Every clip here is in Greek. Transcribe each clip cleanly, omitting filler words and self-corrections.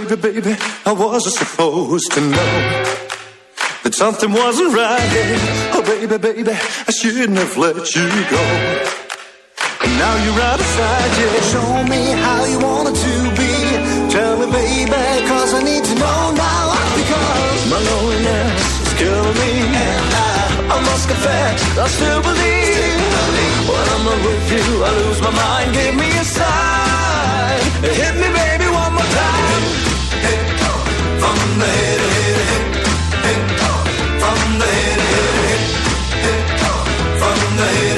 baby, baby, I wasn't supposed to know that something wasn't right. Oh, baby, baby, I shouldn't have let you go. And now you're out of sight, yeah. Show me how you want it to be. Tell me, baby, cause I need to know now. Because my loneliness is killing me. And I must confess, I still believe. When I'm not with you, I lose my mind. Give me a sign. Hit me, baby, one more time. Hit from the head, hit, hit from the head, hit, hit from the head,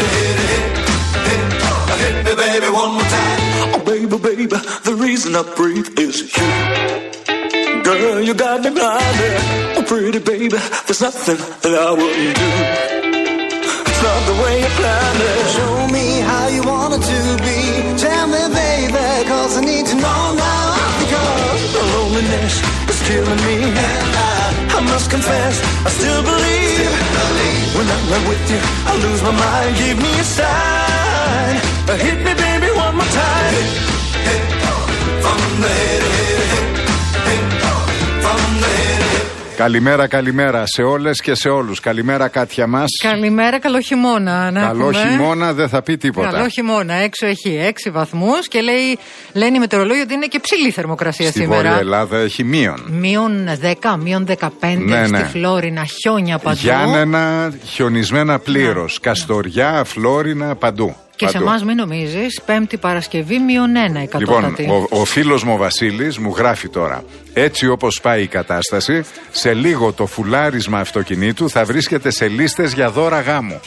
hit me, baby, one more time. Oh, baby, baby, the reason I breathe is you. Girl, you got me blinded. Oh, pretty baby, there's nothing that I wouldn't do. It's not the way you planned it. Show me how you want it to be. Tell me, baby, cause I need to know now. Because the loneliness is killing me. And I must confess, I still believe. When I'm not with you, I lose my mind. Give me a sign. Hit me, baby, one more time. Hit from the head, hit from the head. Καλημέρα, καλημέρα σε όλες και σε όλους. Καλημέρα, Κάτια μας. Καλημέρα, καλό χειμώνα. Καλό χειμώνα, δεν θα πει τίποτα. Καλό χειμώνα. Έξω έχει 6 βαθμούς και λένε οι μετεωρολόγοι ότι είναι και ψηλή θερμοκρασία στη σήμερα. Στη Βόρεια Ελλάδα έχει μείον. Μείον 10, μείον 15 στη Φλόρινα, χιόνια παντού. Γιάννενα, χιονισμένα πλήρως. Καστοριά, Φλόρινα, παντού. Και σε εμάς μην νομίζεις, Πέμπτη Παρασκευή μείον 1 εκατότατη. Λοιπόν, ο φίλος μου ο Βασίλης μου γράφει τώρα. Έτσι όπως πάει η κατάσταση, σε λίγο το φουλάρισμα αυτοκινήτου θα βρίσκεται σε λίστες για δώρα γάμου.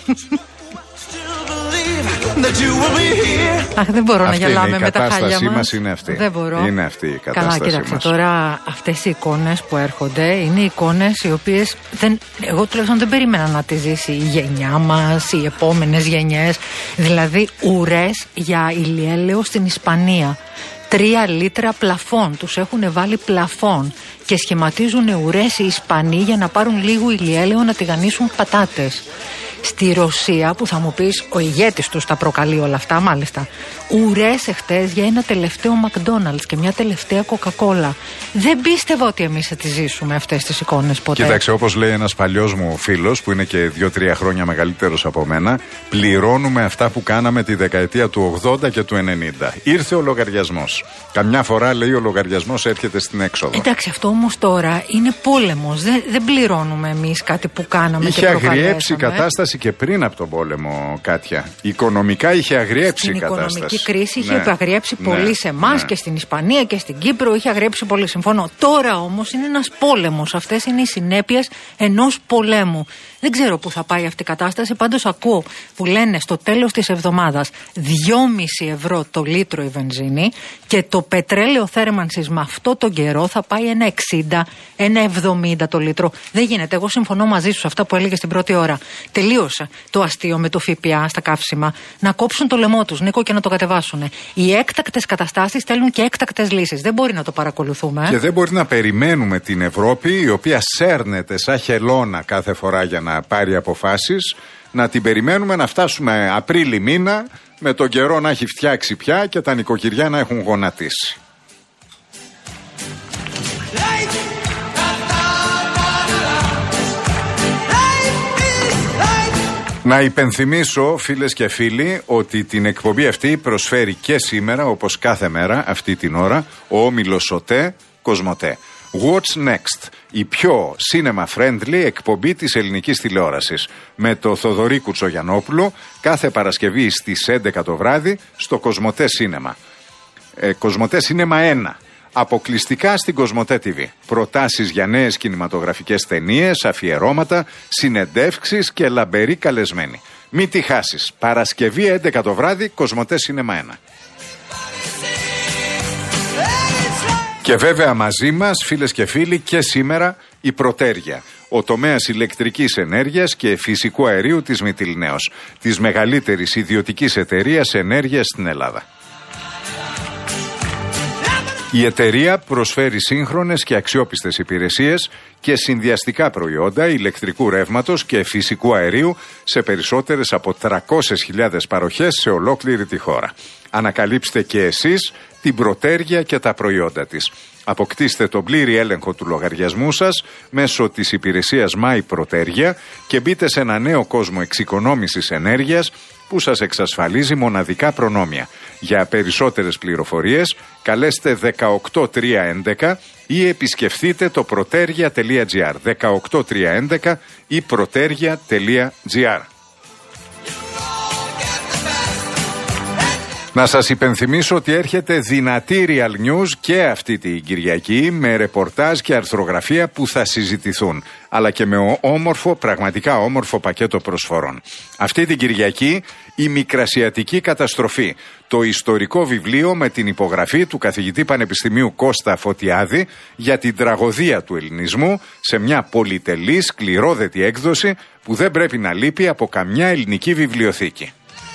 Αχ, δεν μπορώ να γελάμε με τα χάλια μας. Η κατάστασή μας είναι αυτή. Δεν μπορώ. Είναι αυτή η κατάσταση. Καλά, κοίταξε τώρα, αυτές οι εικόνες που έρχονται είναι εικόνες οι οποίες εγώ τουλάχιστον δεν περίμενα να τις ζήσει η γενιά μας, οι επόμενες γενιές. Δηλαδή, ουρές για ηλιέλαιο στην Ισπανία. 3 λίτρα πλαφών, τους έχουν βάλει πλαφών και σχηματίζουν ουρές οι Ισπανοί για να πάρουν λίγο ηλιέλαιο να τηγανίσουν πατάτες. Στη Ρωσία, που θα μου πεις ο ηγέτης τους τα προκαλεί όλα αυτά, μάλιστα, ουρές εχθές για ένα τελευταίο McDonald's και μια τελευταία Coca-Cola. Δεν πίστευα ότι εμείς θα τις ζήσουμε αυτές τις εικόνες ποτέ. Κοίταξε, όπως λέει ένας παλιός μου φίλος που είναι και 2-3 χρόνια μεγαλύτερος από μένα, πληρώνουμε αυτά που κάναμε τη δεκαετία του 80 και του 90. Ήρθε ο λογαριασμός. Καμιά φορά, λέει, ο λογαριασμός έρχεται στην έξοδο. Εντάξει, αυτό όμως τώρα είναι πόλεμος. Δεν πληρώνουμε εμείς κάτι που κάναμε. Είχε αγριέψει η κατάσταση και πριν από τον πόλεμο, Κάτια. Οικονομικά είχε αγριέψει η κατάσταση. Στην οικονομική κρίση είχε αγριέψει πολύ σε εμάς και στην Ισπανία και στην Κύπρο. Είχε αγριέψει πολύ, συμφωνώ. Τώρα όμως είναι ένας πόλεμος. Αυτές είναι οι συνέπειες ενός πολέμου. Δεν ξέρω πού θα πάει αυτή η κατάσταση. Πάντως ακούω που λένε στο τέλος της εβδομάδας 2,5 ευρώ το λίτρο η βενζίνη και το πετρέλαιο θέρμανσης με αυτό τον καιρό θα πάει 1,60, 1,70 το λίτρο. Δεν γίνεται. Εγώ συμφωνώ μαζί σου αυτά που έλεγε στην πρώτη ώρα. Τελείωσε το αστείο με το ΦΠΑ στα καύσιμα. Να κόψουν το λαιμό τους, Νίκο, και να το κατεβάσουν. Οι έκτακτες καταστάσεις στέλνουν και έκτακτες λύσεις. Δεν μπορεί να το παρακολουθούμε. Και δεν μπορεί να περιμένουμε την Ευρώπη, η οποία σέρνεται σαν χελώνα κάθε φορά για να πάρει αποφάσεις, να την περιμένουμε να φτάσουμε Απρίλη μήνα, με τον καιρό να έχει φτιάξει πια και τα νοικοκυριά να έχουν γονατίσει. Να υπενθυμίσω, φίλες και φίλοι, ότι την εκπομπή αυτή προσφέρει και σήμερα, όπως κάθε μέρα αυτή την ώρα, ο όμιλος ΟΤΕ Κοσμοτέ. What's Next, η πιο cinema-friendly εκπομπή της ελληνικής τηλεόρασης, με το Θοδωρή Κουτσογιαννόπουλο κάθε Παρασκευή στις 11 το βράδυ στο Κοσμοτέ Σίνεμα. Κοσμοτέ Σίνεμα 1. Αποκλειστικά στην Κοσμοτέ TV. Προτάσεις για νέες κινηματογραφικές ταινίες, αφιερώματα, συνεντεύξεις και λαμπεροί καλεσμένοι. Μην τη χάσεις. Παρασκευή 11 το βράδυ, Κοσμοτέ Σίνεμα 1. Και βέβαια μαζί μας, φίλες και φίλοι, και σήμερα η Πρωτέρια, ο τομέας ηλεκτρικής ενέργειας και φυσικού αερίου της Μυτιληναίος, της μεγαλύτερης ιδιωτικής εταιρείας ενέργειας στην Ελλάδα. Η εταιρεία προσφέρει σύγχρονες και αξιόπιστες υπηρεσίες και συνδυαστικά προϊόντα ηλεκτρικού ρεύματος και φυσικού αερίου σε περισσότερες από 300.000 παροχές σε ολόκληρη τη χώρα. Ανακαλύψτε και εσείς την Πρωτέρια και τα προϊόντα της. Αποκτήστε τον πλήρη έλεγχο του λογαριασμού σας μέσω της υπηρεσίας My Protergia και μπείτε σε ένα νέο κόσμο εξοικονόμησης ενέργειας που σας εξασφαλίζει μοναδικά προνόμια. Για περισσότερες πληροφορίες καλέστε 18311 ή επισκεφτείτε το protergia.gr 18311 ή protergia.gr. Να σας υπενθυμίσω ότι έρχεται δυνατή Real News και αυτή την Κυριακή με ρεπορτάζ και αρθρογραφία που θα συζητηθούν, αλλά και με όμορφο, πραγματικά όμορφο πακέτο προσφορών. Αυτή την Κυριακή η Μικρασιατική Καταστροφή, το ιστορικό βιβλίο με την υπογραφή του καθηγητή Πανεπιστημίου Κώστα Φωτιάδη για την τραγωδία του ελληνισμού σε μια πολυτελή σκληρόδετη έκδοση που δεν πρέπει να λείπει από καμιά ελληνική βιβλιοθήκη.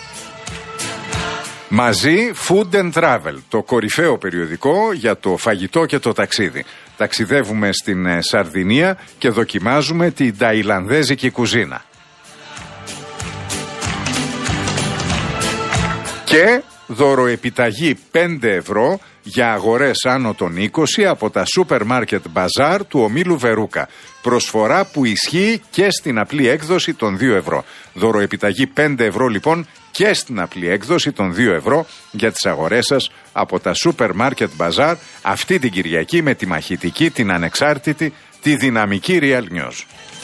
Μαζί Food and Travel, το κορυφαίο περιοδικό για το φαγητό και το ταξίδι. Ταξιδεύουμε στην Σαρδινία και δοκιμάζουμε την ταϊλανδέζικη κουζίνα. Και δωροεπιταγή 5 ευρώ για αγορές άνω των 20 από τα σούπερ μάρκετ μπαζάρ του ομίλου Βερούκα. Προσφορά που ισχύει και στην απλή έκδοση των 2 ευρώ. Δωροεπιταγή 5 ευρώ λοιπόν και στην απλή έκδοση των 2 ευρώ για τις αγορές σας από τα σούπερ μάρκετ μπαζάρ αυτή την Κυριακή με τη μαχητική, την ανεξάρτητη, τη δυναμική Real News.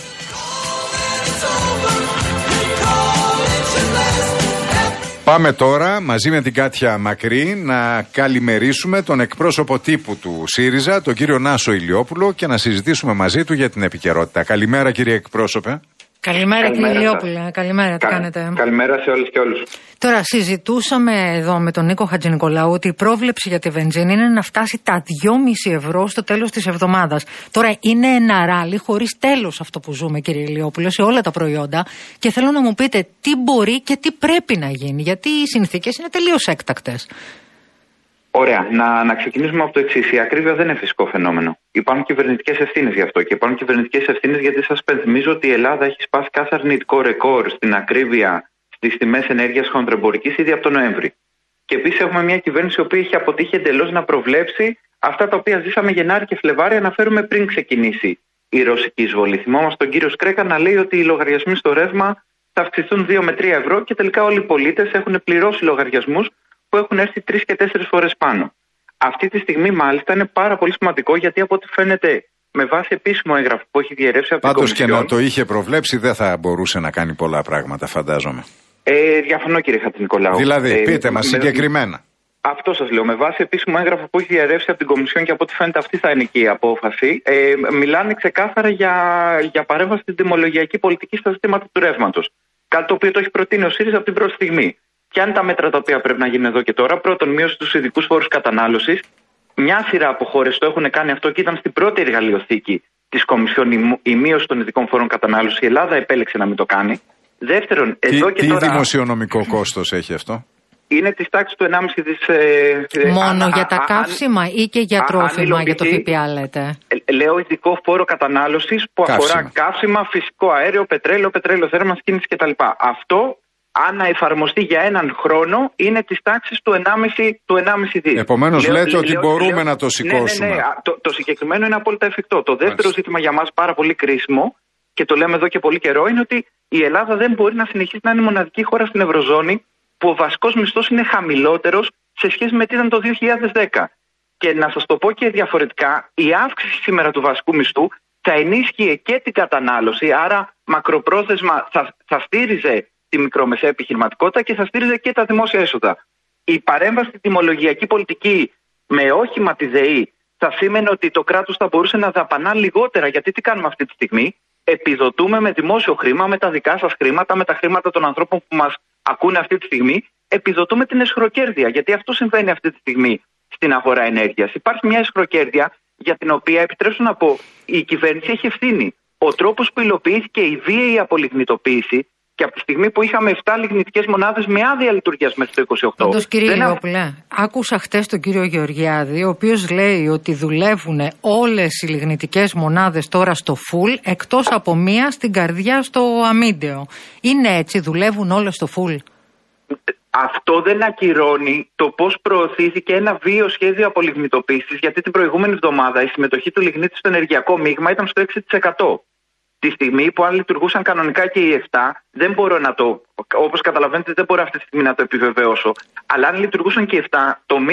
Πάμε τώρα μαζί με την Κάτια Μακρύ να καλημερίσουμε τον εκπρόσωπο τύπου του ΣΥΡΙΖΑ, τον κύριο Νάσο Ηλιόπουλο, και να συζητήσουμε μαζί του για την επικαιρότητα. Καλημέρα κύριε εκπρόσωπε. Καλημέρα κύριε Ηλιόπουλε, καλημέρα, τι κάνετε? Καλημέρα σε όλες και όλους. Τώρα συζητούσαμε εδώ με τον Νίκο Χατζηνικολάου ότι η πρόβλεψη για τη βενζίνη είναι να φτάσει τα 2,5 ευρώ στο τέλος της εβδομάδας. Τώρα είναι ένα ράλι χωρίς τέλος αυτό που ζούμε κύριε Ηλιόπουλε σε όλα τα προϊόντα και θέλω να μου πείτε τι μπορεί και τι πρέπει να γίνει, γιατί οι συνθήκες είναι τελείως έκτακτες. Ωραία. Να ξεκινήσουμε από το εξής. Η ακρίβεια δεν είναι φυσικό φαινόμενο. Υπάρχουν κυβερνητικές ευθύνες γι' αυτό. Και υπάρχουν κυβερνητικές ευθύνες γιατί σας πενθυμίζω ότι η Ελλάδα έχει σπάσει κάθε αρνητικό ρεκόρ στην ακρίβεια στις τιμές ενέργειας χονδροεμπορικής ήδη από τον Νοέμβρη. Και επίσης έχουμε μια κυβέρνηση η οποία έχει αποτύχει εντελώς να προβλέψει αυτά τα οποία ζήσαμε Γενάρη και Φλεβάρι, αναφέρουμε πριν ξεκινήσει η ρωσική εισβολή. Θυμόμαστε τον κύριο Σκρέκα να λέει ότι οι λογαριασμοί στο ρεύμα θα αυξηθούν 2 με 3 ευρώ και τελικά όλοι οι πολίτες έχουν πληρώσει λογαριασμούς που έχουν έρθει 3 και 4 φορές πάνω. Αυτή τη στιγμή, μάλιστα, είναι πάρα πολύ σημαντικό γιατί από ό,τι φαίνεται, με βάση επίσημο έγγραφο που έχει διαιρέσει από την Κομισιόν. Πάντως και να το είχε προβλέψει, δεν θα μπορούσε να κάνει πολλά πράγματα, φαντάζομαι. Διαφωνώ, κύριε Χατζηνικολάου. Δηλαδή, πείτε μας συγκεκριμένα. Αυτό σας λέω. Με βάση επίσημο έγγραφο που έχει διαιρέσει από την Κομισιόν και από ό,τι φαίνεται αυτή θα είναι και η απόφαση, μιλάνε ξεκάθαρα για παρέμβαση στην τιμολογιακή πολιτική στα ζητήματα του ρεύματος. Κάτι το οποίο το έχει προτείνει ο ΣΥΡΙΖΑ από την πρώτη στιγμή. Ποια είναι τα μέτρα τα οποία πρέπει να γίνουν εδώ και τώρα? Πρώτον, μείωση στους ειδικούς φόρους κατανάλωσης. Μια σειρά από χώρες το έχουν κάνει αυτό και ήταν στην πρώτη εργαλειοθήκη της Κομισιόν η μείωση των ειδικών φόρων κατανάλωσης. Η Ελλάδα επέλεξε να μην το κάνει. Δεύτερον, εδώ και τώρα. Τι δημοσιονομικό κόστος έχει αυτό? Είναι της τάξης του 1,5 δις. Μόνο για τα καύσιμα ή και για τρόφιμα, για το ΦΠΑ λέτε? Λέω ειδικό φόρο κατανάλωσης που αφορά καύσιμα, φυσικό αέριο, πετρέλαιο θέρμανσης κίνησης κτλ. Αυτό, αν εφαρμοστεί για έναν χρόνο, είναι της τάξης του 1,5 δις. Επομένως λέτε ότι μπορούμε να το σηκώσουμε. Ναι. Το συγκεκριμένο είναι απόλυτα εφικτό. Το δεύτερο ζήτημα για μας πάρα πολύ κρίσιμο, και το λέμε εδώ και πολύ καιρό, είναι ότι η Ελλάδα δεν μπορεί να συνεχίσει να είναι η μοναδική χώρα στην Ευρωζώνη που ο βασικός μισθός είναι χαμηλότερος σε σχέση με τι ήταν το 2010. Και να σας το πω και διαφορετικά, η αύξηση σήμερα του βασικού μισθού θα ενίσχυε και την κατανάλωση, άρα μακροπρόθεσμα θα στήριζε τη μικρομεσαία επιχειρηματικότητα και θα στήριζε και τα δημόσια έσοδα. Η παρέμβαση στην τιμολογιακή πολιτική με όχημα τη ΔΕΗ θα σήμαινε ότι το κράτος θα μπορούσε να δαπανά λιγότερα. Γιατί τι κάνουμε αυτή τη στιγμή? Επιδοτούμε με δημόσιο χρήμα, με τα δικά σας χρήματα, με τα χρήματα των ανθρώπων που μας ακούνε αυτή τη στιγμή, επιδοτούμε την εσχροκέρδεια. Γιατί αυτό συμβαίνει αυτή τη στιγμή στην αγορά ενέργειας. Υπάρχει μια εσχροκέρδεια για την οποία, επιτρέψτε να πω, η κυβέρνηση έχει ευθύνη. Ο τρόπος που υλοποιήθηκε η βίαιη απολιγνητοποίηση και από τη στιγμή που είχαμε 7 λιγνητικές μονάδες με άδεια λειτουργίας μέχρι το 28. Όντως, κύριε Ηλιόπουλε, άκουσα χτες τον κύριο Γεωργιάδη, ο οποίος λέει ότι δουλεύουν όλες οι λιγνητικές μονάδες τώρα στο full, εκτός από μία στην Καρδιά στο Αμίντεο. Είναι έτσι, δουλεύουν όλες στο full? Αυτό δεν ακυρώνει το πώς προωθήθηκε ένα βίαιο σχέδιο απολιγνητοποίησης, γιατί την προηγούμενη εβδομάδα η συμμετοχή του λιγνίτη στο ενεργειακό μείγμα ήταν στο 6%. Τη στιγμή που αν λειτουργούσαν κανονικά και οι 7, δεν μπορώ να το. Όπως καταλαβαίνετε, δεν μπορώ αυτή τη στιγμή να το επιβεβαιώσω. Αλλά αν λειτουργούσαν και οι 7,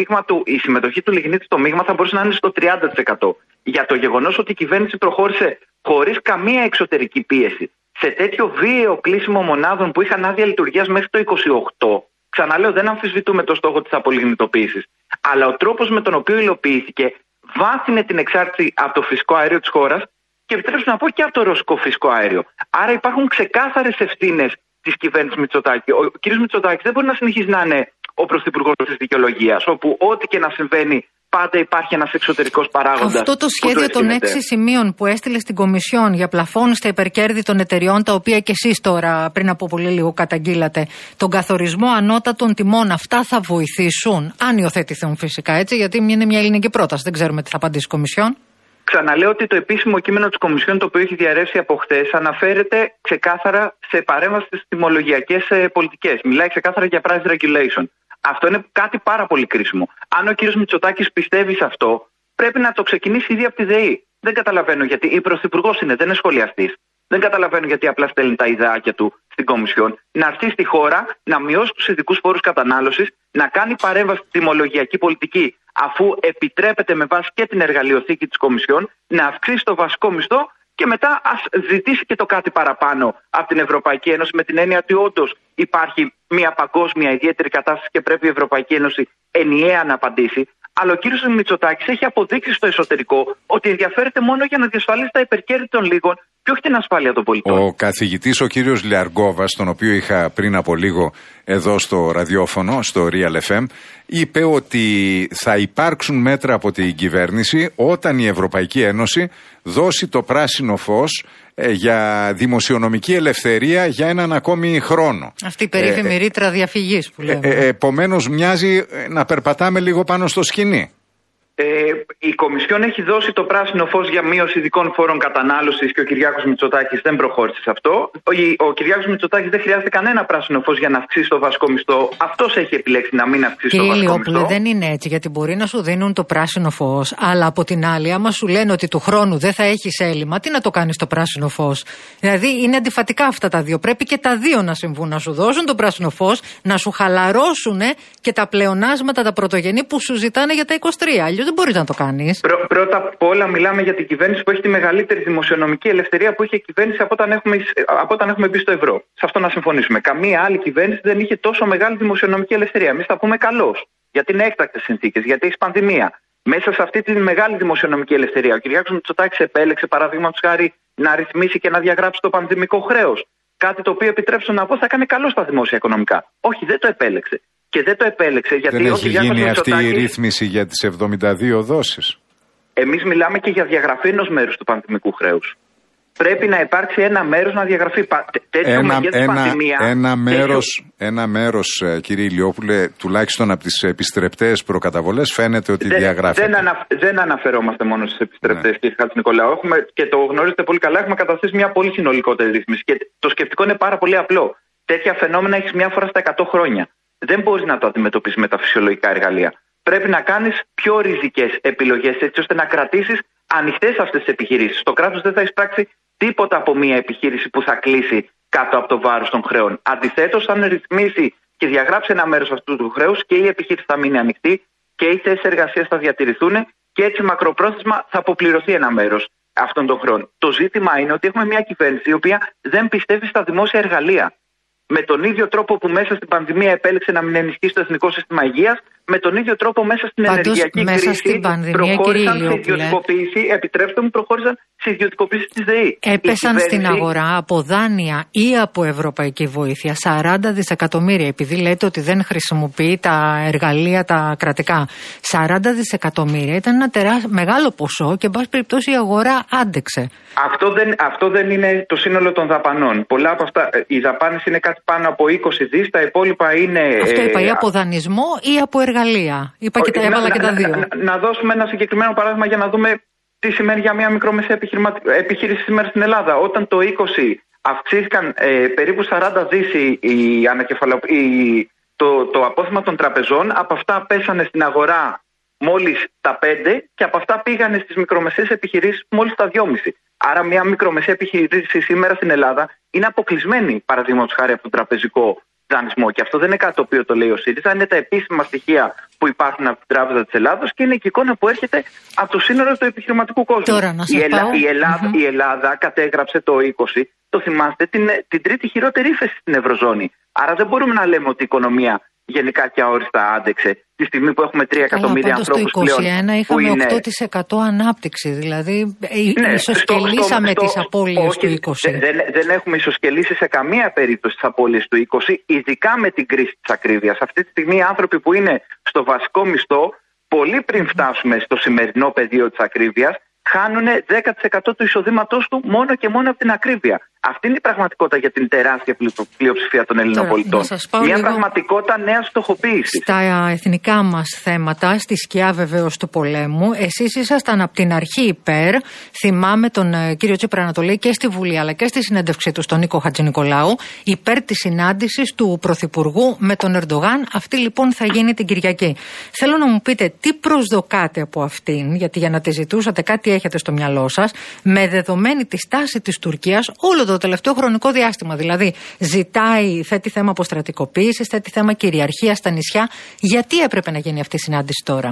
η συμμετοχή του λιγνίτη στο μείγμα θα μπορούσε να είναι στο 30%. Για το γεγονός ότι η κυβέρνηση προχώρησε χωρίς καμία εξωτερική πίεση σε τέτοιο βίαιο κλείσιμο μονάδων που είχαν άδεια λειτουργίας μέχρι το 28. Ξαναλέω, δεν αμφισβητούμε το στόχο της απολιγνητοποίησης. Αλλά ο τρόπος με τον οποίο υλοποιήθηκε βάθινε την εξάρτηση από το φυσικό αέριο της χώρας και επιτρέψτε να πω και από το ρωσικό φυσικό αέριο. Άρα υπάρχουν ξεκάθαρες ευθύνες της κυβέρνησης Μητσοτάκη. Ο κ. Μητσοτάκης δεν μπορεί να συνεχίσει να είναι ο πρωθυπουργός της δικαιολογίας, όπου ό,τι και να συμβαίνει πάντα υπάρχει ένας εξωτερικός παράγοντας. Αυτό το σχέδιο των 6 σημείων που έστειλε στην Κομισιόν για πλαφόν στα υπερκέρδη των εταιριών, τα οποία και εσείς τώρα πριν από πολύ λίγο καταγγείλατε, τον καθορισμό ανώτατων τιμών, αυτά θα βοηθήσουν, αν υιοθετηθούν φυσικά, έτσι, γιατί είναι μια ελληνική πρόταση, δεν ξέρουμε τι θα απαντήσει η Κομισιόν. Ξαναλέω ότι το επίσημο κείμενο της Κομισιόν, το οποίο έχει διαρρεύσει από χθες, αναφέρεται ξεκάθαρα σε παρέμβαση στις τιμολογιακές πολιτικές. Μιλάει ξεκάθαρα για price regulation. Αυτό είναι κάτι πάρα πολύ κρίσιμο. Αν ο κύριος Μητσοτάκης πιστεύει σε αυτό, πρέπει να το ξεκινήσει ήδη από τη ΔΕΗ. Δεν καταλαβαίνω γιατί. Η πρωθυπουργός είναι, δεν είναι σχολιαστής. Δεν καταλαβαίνω γιατί απλά στέλνει τα ιδεάκια του στην Κομισιόν. Να έρθει στη χώρα, να μειώσει τους ειδικούς φόρους κατανάλωσης, να κάνει παρέμβαση στη τιμολογιακή πολιτική, αφού επιτρέπεται με βάση και την εργαλειοθήκη της Κομισιόν, να αυξήσει το βασικό μισθό και μετά ας ζητήσει και το κάτι παραπάνω από την Ευρωπαϊκή Ένωση, με την έννοια ότι όντως υπάρχει μια παγκόσμια ιδιαίτερη κατάσταση και πρέπει η Ευρωπαϊκή Ένωση ενιαία να απαντήσει. Αλλά ο κύριος Μητσοτάκης έχει αποδείξει στο εσωτερικό ότι ενδιαφέρεται μόνο για να διασφαλίσει τα υπερκέρδη των λίγων και όχι την ασφάλεια των πολιτών. Ο καθηγητής, ο κύριος Λιαργόβας, τον οποίο είχα πριν από λίγο εδώ στο ραδιόφωνο, στο Real FM, είπε ότι θα υπάρξουν μέτρα από την κυβέρνηση όταν η Ευρωπαϊκή Ένωση δώσει το πράσινο φως για δημοσιονομική ελευθερία για έναν ακόμη χρόνο. Αυτή η περίφημη ρήτρα διαφυγής που λέμε. Επομένως μοιάζει να περπατάμε λίγο πάνω στο σκηνή. Η Κομισιόν έχει δώσει το πράσινο φως για μείωση ειδικών φόρων κατανάλωσης και ο Κυριάκος Μητσοτάκης δεν προχώρησε σε αυτό. Ο Κυριάκος Μητσοτάκης δεν χρειάζεται κανένα πράσινο φως για να αυξήσει το βασικό μισθό. Αυτός έχει επιλέξει να μην αυξήσει το βασικό μισθό. Δεν είναι έτσι, γιατί μπορεί να σου δίνουν το πράσινο φως, αλλά από την άλλη, άμα σου λένε ότι του χρόνου δεν θα έχεις έλλειμμα, τι να το κάνεις το πράσινο φως? Δηλαδή είναι αντιφατικά αυτά τα δύο. Πρέπει και τα δύο να συμβούν, να σου δώσουν το πράσινο φως, να σου χαλαρώσουν και τα πλεονάσματα, τα πρωτογενή που σου ζητάνε για τα 23. Αλλιώς δεν μπορείς να το κάνεις. Πρώτα απ' όλα, μιλάμε για την κυβέρνηση που έχει τη μεγαλύτερη δημοσιονομική ελευθερία που είχε η κυβέρνηση από όταν έχουμε μπει στο ευρώ. Σε αυτό να συμφωνήσουμε. Καμία άλλη κυβέρνηση δεν είχε τόσο μεγάλη δημοσιονομική ελευθερία. Εμείς θα πούμε καλώς. Γιατί είναι έκτακτες συνθήκες, γιατί έχει πανδημία. Μέσα σε αυτή τη μεγάλη δημοσιονομική ελευθερία, ο Κυριάκος Μητσοτάκης επέλεξε, παραδείγματος χάρη, να ρυθμίσει και να διαγράψει το πανδημικό χρέος. Κάτι το οποίο, επιτρέψτε να πω, θα κάνει καλό στα δημόσια οικονομικά. Όχι, δεν το επέλεξε. Και δεν το επέλεξε γιατί δεν έχει γίνει αυτή η ρύθμιση για τις 72 δόσεις. Εμείς μιλάμε και για διαγραφή ενός μέρους του πανδημικού χρέους. Πρέπει να υπάρξει ένα μέρος να διαγραφεί. Ένα μέρος, κύριε Ηλιόπουλε, τουλάχιστον από τις επιστρεπτές προκαταβολές φαίνεται ότι διαγράφεται. Δεν αναφερόμαστε μόνο στις επιστρεπτές, κύριε Χατζηνικολάου. Και το γνωρίζετε πολύ καλά, έχουμε καταθέσει μια πολύ συνολικότερη ρύθμιση. Και το σκεπτικό είναι πάρα πολύ απλό. Τέτοια φαινόμενα έχεις μια φορά στα 100 χρόνια. Δεν μπορείς να το αντιμετωπίσεις με τα φυσιολογικά εργαλεία. Πρέπει να κάνεις πιο ριζικές επιλογές έτσι ώστε να κρατήσεις ανοιχτές αυτές τις επιχειρήσεις. Το κράτος δεν θα εισπράξει τίποτα από μια επιχείρηση που θα κλείσει κάτω από το βάρος των χρεών. Αντιθέτως, αν ρυθμίσει και διαγράψει ένα μέρος αυτού του χρέους και η επιχείρηση θα μείνει ανοιχτή και οι θέσεις εργασίας θα διατηρηθούν και έτσι μακροπρόθεσμα θα αποπληρωθεί ένα μέρος αυτών των χρεών. Το ζήτημα είναι ότι έχουμε μια κυβέρνηση η οποία δεν πιστεύει στα δημόσια εργαλεία. Με τον ίδιο τρόπο που μέσα στην πανδημία επέλεξε να μην ενισχύσει το εθνικό σύστημα υγείας, με τον ίδιο τρόπο μέσα στην ενεργειακή κρίση προχώρησαν σε ιδιωτικοποίηση, επιτρέψτε μου, προχώρησαν σε ιδιωτικοποίηση της ΔΕΗ. Έπεσαν στην αγορά από δάνεια ή από ευρωπαϊκή βοήθεια 40 δισεκατομμύρια, επειδή λέτε ότι δεν χρησιμοποιεί τα εργαλεία τα κρατικά. 40 δισεκατομμύρια ήταν ένα μεγάλο ποσό και εν πάση περιπτώσει η αγορά άντεξε. Αυτό δεν είναι το σύνολο των δαπανών. Πολλά από αυτά, οι δαπάνες είναι κάτι πάνω από 20 δις, τα υπόλοιπα είναι... Αυτό είπα, ή από δανεισμό ή από εργαλεία. Είπα και έβαλα και τα δύο. Να δώσουμε ένα συγκεκριμένο παράδειγμα για να δούμε τι σημαίνει για μια μικρομεσαία επιχείρηση σήμερα στην Ελλάδα. Όταν το 20 αυξήθηκαν περίπου 40 δις οι το απόθεμα των τραπεζών, από αυτά πέσανε στην αγορά μόλις τα 5 και από αυτά πήγανε στις μικρομεσαίες επιχειρήσεις μόλις τα 2,5. Άρα μια μικρομεσαία επιχειρήση σήμερα στην Ελλάδα είναι αποκλεισμένη, παραδείγματος χάρη, από τον τραπεζικό δανεισμό. Και αυτό δεν είναι κάτι το οποίο το λέει ο ΣΥΡΙΖΑ, είναι τα επίσημα στοιχεία που υπάρχουν από την Τράπεζα της Ελλάδος και είναι και η εικόνα που έρχεται από το σύνολο του επιχειρηματικού κόσμου. Τώρα, η Ελλάδα κατέγραψε το 20, το θυμάστε, την τρίτη χειρότερη ύφεση στην Ευρωζώνη. Άρα δεν μπορούμε να λέμε ότι η οικονομία γενικά και αόριστα άντεξε τη στιγμή που έχουμε 3 εκατομμύρια ανθρώπους πλέον. Το 2021 είχαμε 8% ανάπτυξη, δηλαδή ισοσκελίσαμε τις απώλειες του 20. Δεν έχουμε ισοσκελίσει σε καμία περίπτωση τις απώλειες του 20, ειδικά με την κρίση της ακρίβειας. Αυτή τη στιγμή οι άνθρωποι που είναι στο βασικό μισθό, πολύ πριν φτάσουμε στο σημερινό πεδίο της ακρίβειας, χάνουν 10% του εισοδήματός του μόνο και μόνο από την ακρίβεια. Αυτή είναι η πραγματικότητα για την τεράστια πλειοψηφία των Ελλήνων πολιτών. Μια πραγματικότητα νέας στοχοποίησης. Στα εθνικά μας θέματα, στη σκιά βεβαίως του πολέμου, εσείς ήσασταν από την αρχή υπέρ. Θυμάμαι τον κύριο Τσίπρα να το λέει και στη Βουλή αλλά και στη συνέντευξή του στον Νίκο Χατζηνικολάου, υπέρ της συνάντησης του Πρωθυπουργού με τον Ερντογάν. Αυτή λοιπόν θα γίνει την Κυριακή. Θέλω να μου πείτε τι προσδοκάτε από αυτήν, γιατί για να τη ζητούσατε κάτι έχετε στο μυαλό σας, με δεδομένη τη στάση της Τουρκίας όλο το τελευταίο χρονικό διάστημα. Δηλαδή, θέτει θέμα αποστρατικοποίησης, θέτει θέμα κυριαρχία στα νησιά. Γιατί έπρεπε να γίνει αυτή η συνάντηση τώρα?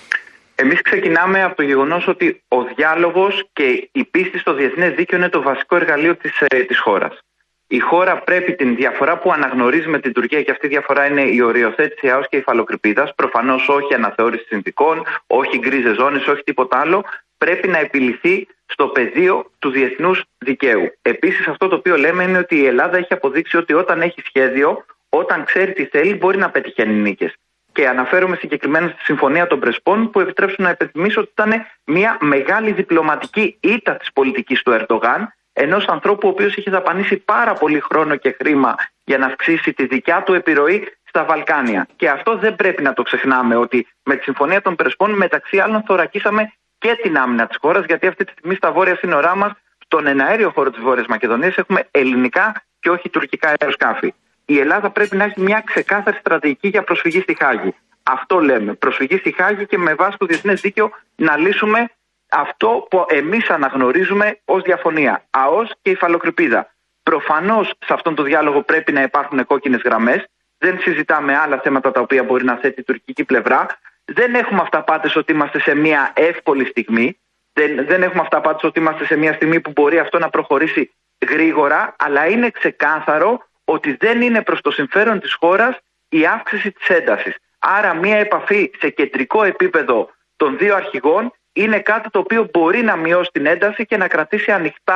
Εμείς ξεκινάμε από το γεγονός ότι ο διάλογος και η πίστη στο διεθνές δίκαιο είναι το βασικό εργαλείο της χώρας. Η χώρα πρέπει την διαφορά που αναγνωρίζει με την Τουρκία, και αυτή η διαφορά είναι η οριοθέτηση ΑΟΣ και υφαλοκρηπίδας, προφανώς όχι αναθεώρηση συνθηκών, όχι γκρίζες ζώνες, όχι τίποτα άλλο, πρέπει να επιληθεί στο πεδίο του διεθνούς δικαίου. Επίσης, αυτό το οποίο λέμε είναι ότι η Ελλάδα έχει αποδείξει ότι όταν έχει σχέδιο, όταν ξέρει τι θέλει, μπορεί να πετυχαίνει νίκες. Και αναφέρομαι συγκεκριμένα στη Συμφωνία των Πρεσπών, που επιτρέψουν να υπενθυμίσω ότι ήταν μια μεγάλη διπλωματική ήττα της πολιτικής του Ερντογάν, ενός ανθρώπου ο οποίος είχε δαπανίσει πάρα πολύ χρόνο και χρήμα για να αυξήσει τη δικιά του επιρροή στα Βαλκάνια. Και αυτό δεν πρέπει να το ξεχνάμε, ότι με τη Συμφωνία των Πρεσπών μεταξύ άλλων θωρακίσαμε και την άμυνα της χώρας, γιατί αυτή τη στιγμή στα βόρεια σύνορά μας, στον εναέριο χώρο της Βόρειας Μακεδονίας, έχουμε ελληνικά και όχι τουρκικά αεροσκάφη. Η Ελλάδα πρέπει να έχει μια ξεκάθαρη στρατηγική για προσφυγή στη Χάγη. Αυτό λέμε. Προσφυγή στη Χάγη και με βάση το διεθνές δίκαιο να λύσουμε αυτό που εμείς αναγνωρίζουμε ως διαφωνία. ΑΟΣ και υφαλοκρηπίδα. Προφανώς σε αυτόν τον διάλογο πρέπει να υπάρχουν κόκκινες γραμμές. Δεν συζητάμε άλλα θέματα τα οποία μπορεί να θέτει η τουρκική πλευρά. Δεν έχουμε αυταπάτες ότι είμαστε σε μια εύκολη στιγμή. Δεν έχουμε αυταπάτες ότι είμαστε σε μια στιγμή που μπορεί αυτό να προχωρήσει γρήγορα. Αλλά είναι ξεκάθαρο ότι δεν είναι προς το συμφέρον της χώρας η αύξηση της έντασης. Άρα μια επαφή σε κεντρικό επίπεδο των δύο αρχηγών είναι κάτι το οποίο μπορεί να μειώσει την ένταση και να κρατήσει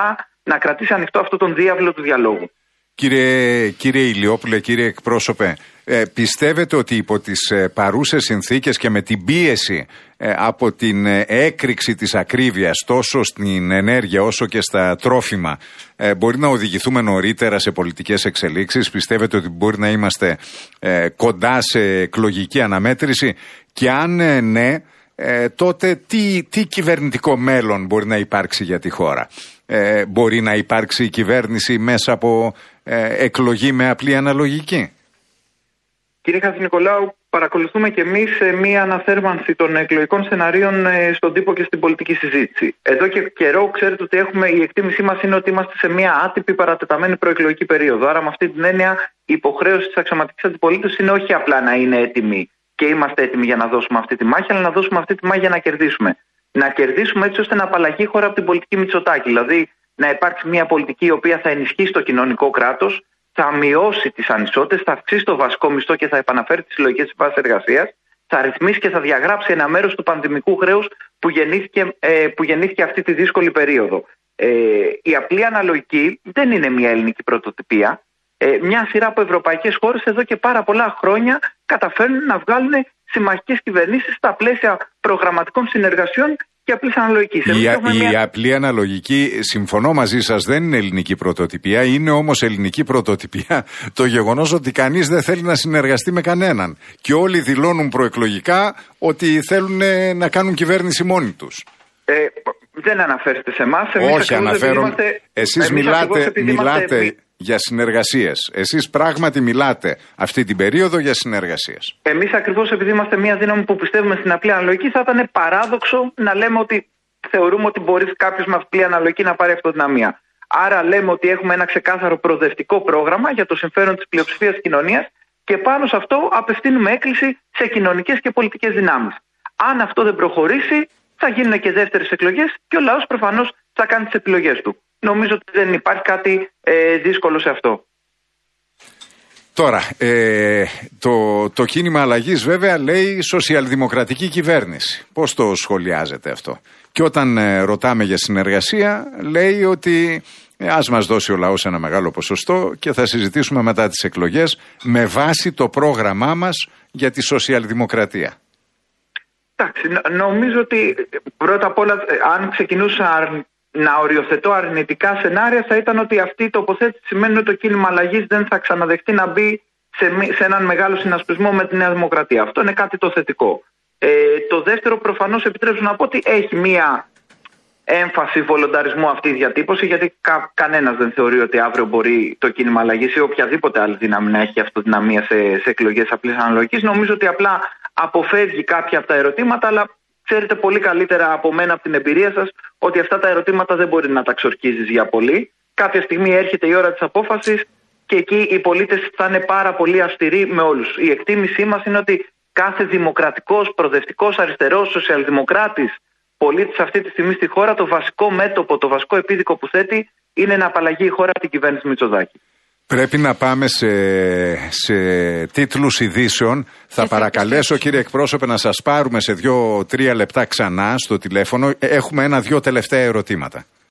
ανοιχτό αυτό τον διάβλο του διαλόγου. Κύριε Ηλιόπουλε, κύριε εκπρόσωπε, πιστεύετε ότι υπό τις παρούσες συνθήκες και με την πίεση από την έκρηξη της ακρίβειας τόσο στην ενέργεια όσο και στα τρόφιμα μπορεί να οδηγηθούμε νωρίτερα σε πολιτικές εξελίξεις? Πιστεύετε ότι μπορεί να είμαστε κοντά σε εκλογική αναμέτρηση? Και αν ναι, τότε τι κυβερνητικό μέλλον μπορεί να υπάρξει για τη χώρα? Μπορεί να υπάρξει κυβέρνηση μέσα από εκλογή με απλή αναλογική? Κύριε Χατζηνικολάου, παρακολουθούμε και εμείς μία αναθέρμανση των εκλογικών σεναρίων στον τύπο και στην πολιτική συζήτηση. Εδώ και καιρό ξέρετε ότι η εκτίμησή μας είναι ότι είμαστε σε μία άτυπη παρατεταμένη προεκλογική περίοδο. Άρα με αυτή την έννοια η υποχρέωση της αξιωματικής αντιπολίτευσης είναι όχι απλά να είναι έτοιμη και είμαστε έτοιμοι για να δώσουμε αυτή τη μάχη, αλλά να δώσουμε αυτή τη μάχη για να κερδίσουμε. Να κερδίσουμε έτσι ώστε να απαλλαγεί η χώρα από την πολιτική Μητσοτάκη. Δηλαδή να υπάρξει μια πολιτική η οποία θα ενισχύσει το κοινωνικό κράτος, θα μειώσει τις ανισότητες, θα αυξήσει το βασικό μισθό και θα επαναφέρει τις συλλογικές συμβάσεις εργασίας, θα ρυθμίσει και θα διαγράψει ένα μέρος του πανδημικού χρέους που γεννήθηκε αυτή τη δύσκολη περίοδο. Η απλή αναλογική δεν είναι μια ελληνική πρωτοτυπία. Μια σειρά από ευρωπαϊκές χώρες εδώ και πάρα πολλά χρόνια καταφέρνουν να βγάλουν συμμαχικές κυβερνήσεις στα πλαίσια προγραμματικών συνεργασιών και απλής αναλογικής. Η απλή αναλογική, συμφωνώ μαζί σας, δεν είναι ελληνική πρωτοτυπία, είναι όμως ελληνική πρωτοτυπία το γεγονός ότι κανείς δεν θέλει να συνεργαστεί με κανέναν. Και όλοι δηλώνουν προεκλογικά ότι θέλουν να κάνουν κυβέρνηση μόνοι τους. Δεν αναφέρεστε σε εμάς. Όχι, αναφέρομαι. Εσείς μιλάτε για συνεργασίες. Εσείς πράγματι μιλάτε αυτή την περίοδο για συνεργασίες. Εμείς ακριβώς επειδή είμαστε μια δύναμη που πιστεύουμε στην απλή αναλογική, θα ήταν παράδοξο να λέμε ότι θεωρούμε ότι μπορεί κάποιος με απλή αναλογική να πάρει αυτοδυναμία. Άρα λέμε ότι έχουμε ένα ξεκάθαρο προοδευτικό πρόγραμμα για το συμφέρον της πλειοψηφίας κοινωνίας και πάνω σε αυτό απευθύνουμε έκκληση σε κοινωνικές και πολιτικές δυνάμεις. Αν αυτό δεν προχωρήσει, θα γίνουν και δεύτερες εκλογές και ο λαός προφανώς θα κάνει τις επιλογές του. Νομίζω ότι δεν υπάρχει κάτι δύσκολο σε αυτό. Τώρα, το κίνημα αλλαγής βέβαια λέει σοσιαλδημοκρατική κυβέρνηση. Πώς το σχολιάζετε αυτό? Και όταν ρωτάμε για συνεργασία, λέει ότι ας μας δώσει ο λαός ένα μεγάλο ποσοστό και θα συζητήσουμε μετά τις εκλογές με βάση το πρόγραμμά μας για τη σοσιαλδημοκρατία. Εντάξει, νομίζω ότι πρώτα απ' όλα, αν ξεκινούσα να οριοθετώ αρνητικά σενάρια, θα ήταν ότι αυτή η τοποθέτηση σημαίνει ότι το κίνημα αλλαγής δεν θα ξαναδεχτεί να μπει σε έναν μεγάλο συνασπισμό με τη Νέα Δημοκρατία. Αυτό είναι κάτι το θετικό. Το δεύτερο, προφανώς, επιτρέψω να πω ότι έχει μία έμφαση βολονταρισμού αυτή η διατύπωση, γιατί κανένας δεν θεωρεί ότι αύριο μπορεί το κίνημα αλλαγής ή οποιαδήποτε άλλη δύναμη να έχει αυτοδυναμία σε εκλογές απλής αναλογικής. Νομίζω ότι απλά αποφεύγει κάποια από τα ερωτήματα, αλλά ξέρετε πολύ καλύτερα από μένα, από την εμπειρία σας, ότι αυτά τα ερωτήματα δεν μπορεί να τα ξορκίζεις για πολύ. Κάποια στιγμή έρχεται η ώρα της απόφασης και εκεί οι πολίτες θα είναι πάρα πολύ αυστηροί με όλους. Η εκτίμησή μας είναι ότι κάθε δημοκρατικός, προοδευτικός, αριστερός, σοσιαλδημοκράτης πολίτης αυτή τη στιγμή στη χώρα, το βασικό μέτωπο, το βασικό επίδικο που θέτει είναι να απαλλαγεί η χώρα από την κυβέρνηση Μητσοτάκη. Πρέπει να πάμε σε τίτλους ειδήσεων. Θα παρακαλέσω, κύριε εκπρόσωπε, να σας πάρουμε σε 2-3 λεπτά ξανά στο τηλέφωνο. Έχουμε 1-2 τελευταία ερωτήματα.